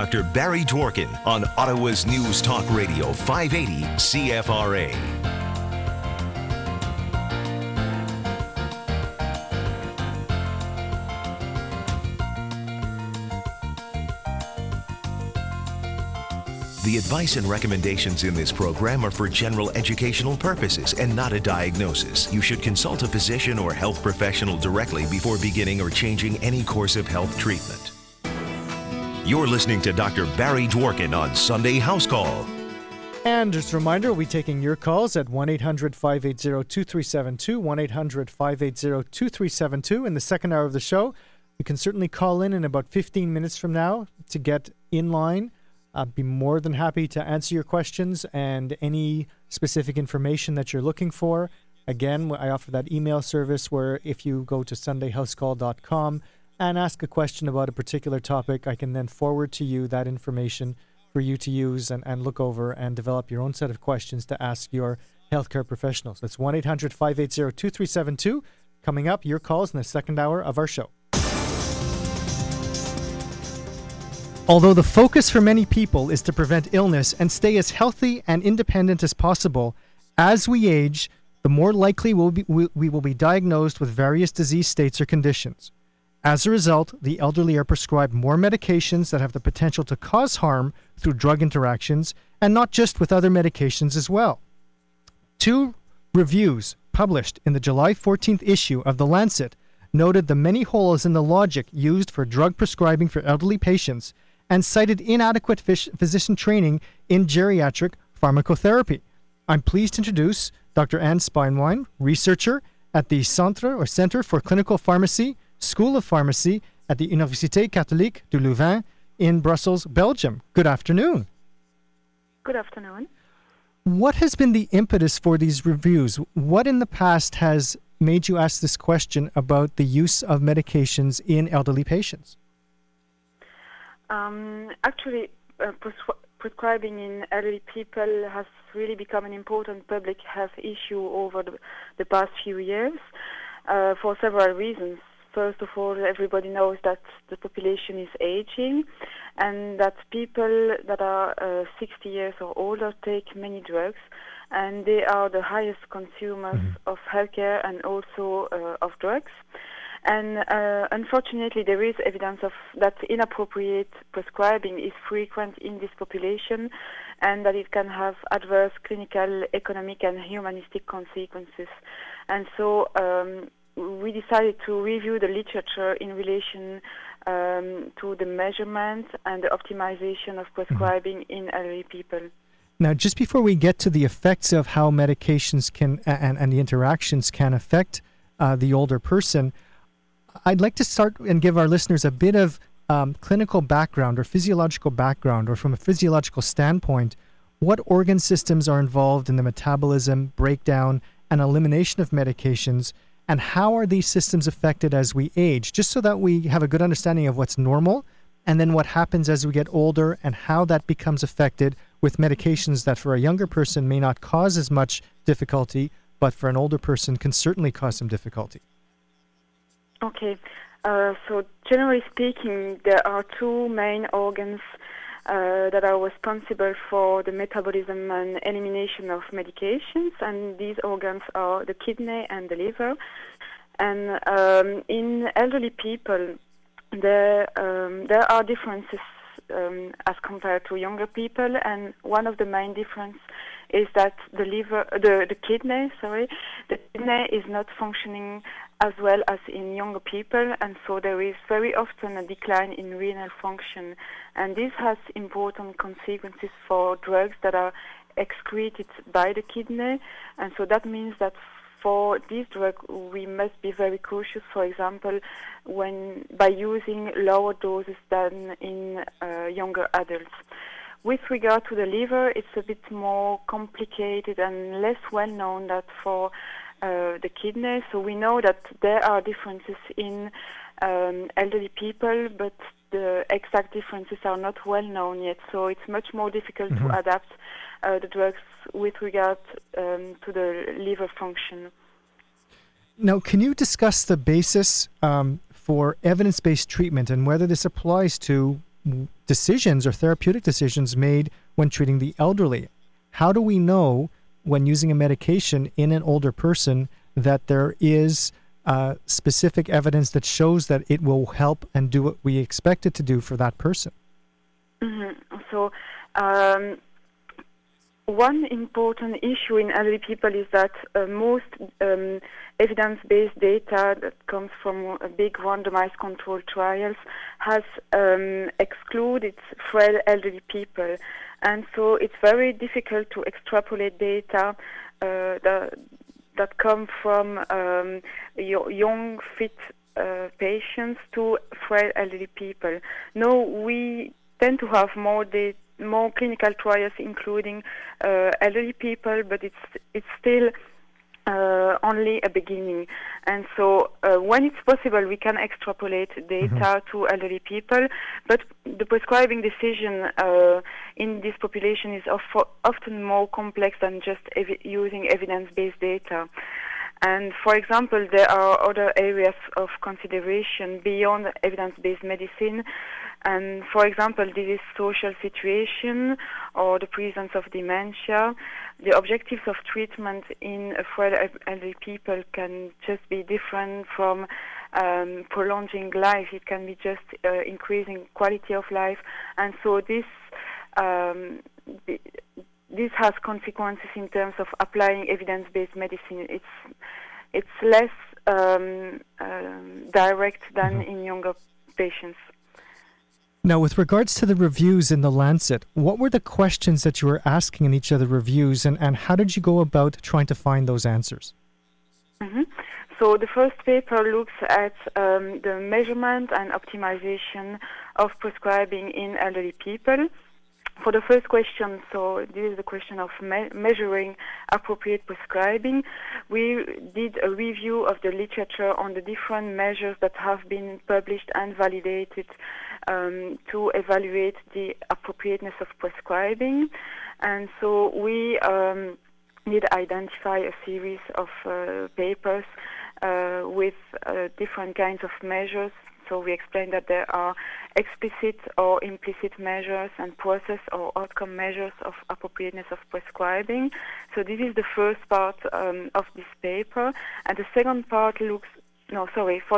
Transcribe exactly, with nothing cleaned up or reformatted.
Doctor Barry Dworkin on Ottawa's News Talk Radio five eighty C F R A. The advice and recommendations in this program are for general educational purposes and not a diagnosis. You should consult a physician or health professional directly before beginning or changing any course of health treatment. You're listening to Doctor Barry Dworkin on Sunday House Call. And just a reminder, we'll be taking your calls at one eight hundred five eight zero two three seven two, one eight hundred five eight zero two three seven two. In the second hour of the show, you can certainly call in in about fifteen minutes from now to get in line. I'd be more than happy to answer your questions and any specific information that you're looking for. Again, I offer that email service where if you go to sunday house call dot com and ask a question about a particular topic, I can then forward to you that information for you to use and, and look over and develop your own set of questions to ask your healthcare professionals. That's one eight hundred five eight zero two three seven two. Coming up, your calls in the second hour of our show. Although the focus for many people is to prevent illness and stay as healthy and independent as possible, as we age, the more likely we'll be, we, we will be diagnosed with various disease states or conditions. As a result, the elderly are prescribed more medications that have the potential to cause harm through drug interactions, and not just with other medications as well. Two reviews published in the July fourteenth issue of The Lancet noted the many holes in the logic used for drug prescribing for elderly patients and cited inadequate physician training in geriatric pharmacotherapy. I'm pleased to introduce Doctor Anne Speinwein, researcher at the Centre or Center for Clinical Pharmacy, School of Pharmacy at the Université Catholique de Louvain in Brussels, Belgium. Good afternoon. Good afternoon. What has been the impetus for these reviews? What in the past has made you ask this question about the use of medications in elderly patients? Um, actually, uh, prescri- prescribing in elderly people has really become an important public health issue over the, the past few years uh, for several reasons. First of all, everybody knows that the population is aging and that people that are uh, sixty years or older take many drugs, and they are the highest consumers mm-hmm. of healthcare and also uh, of drugs. And uh, unfortunately, there is evidence of that inappropriate prescribing is frequent in this population, and that it can have adverse clinical, economic, and humanistic consequences. And so um, we decided to review the literature in relation um, to the measurement and the optimization of prescribing mm-hmm. in elderly people. Now, just before we get to the effects of how medications can and, and the interactions can affect uh, the older person, I'd like to start and give our listeners a bit of um, clinical background or physiological background, or from a physiological standpoint, what organ systems are involved in the metabolism, breakdown, and elimination of medications, and how are these systems affected as we age, just so that we have a good understanding of what's normal, and then what happens as we get older and how that becomes affected with medications that for a younger person may not cause as much difficulty, but for an older person can certainly cause some difficulty. Okay, uh, so generally speaking, there are two main organs uh, that are responsible for the metabolism and elimination of medications, and these organs are the kidney and the liver. And um, in elderly people, there um, there are differences um, as compared to younger people, and one of the main differences is that the liver, the the kidney, sorry, the kidney is not functioning as well as in younger people, and so there is very often a decline in renal function, and this has important consequences for drugs that are excreted by the kidney, and so that means that for this drug we must be very cautious, for example, when by using lower doses than in uh, younger adults. With regard to the liver, it's a bit more complicated and less well known than for uh, the kidney. So we know that there are differences in um, elderly people, but the exact differences are not well known yet. So it's much more difficult mm-hmm. to adapt uh, the drugs with regard um, to the liver function. Now, can you discuss the basis um, for evidence-based treatment and whether this applies to decisions or therapeutic decisions made when treating the elderly. How do we know when using a medication in an older person that there is uh, specific evidence that shows that it will help and do what we expect it to do for that person? Mm-hmm. So, um, one important issue in elderly people is that uh, most um, evidence-based data that comes from a big randomized controlled trials has um, excluded frail elderly people. And so it's very difficult to extrapolate data uh, that, that come from um, young, fit uh, patients to frail elderly people. No, we tend to have more data, more clinical trials including uh, elderly people, but it's it's still uh, only a beginning. And so uh, when it's possible, we can extrapolate data mm-hmm. to elderly people, but the prescribing decision uh, in this population is of, often more complex than just ev- using evidence-based data. And for example, there are other areas of consideration beyond evidence-based medicine. And for example, this is social situation or the presence of dementia. The objectives of treatment in frail elderly people can just be different from um, prolonging life. It can be just uh, increasing quality of life. And so this um, the, this has consequences in terms of applying evidence-based medicine. It's it's less um, um, direct than mm-hmm. in younger patients. Now, with regards to the reviews in The Lancet, what were the questions that you were asking in each of the reviews, and, and how did you go about trying to find those answers? Mm-hmm. So the first paper looks at um, the measurement and optimization of prescribing in elderly people. For the first question, so this is the question of me- measuring appropriate prescribing. We did a review of the literature on the different measures that have been published and validated um, to evaluate the appropriateness of prescribing. And so we um, did identify a series of uh, papers uh, with uh, different kinds of measures. So we explained that there are explicit or implicit measures and process or outcome measures of appropriateness of prescribing. So this is the first part um, of this paper. And the second part looks, no, sorry, for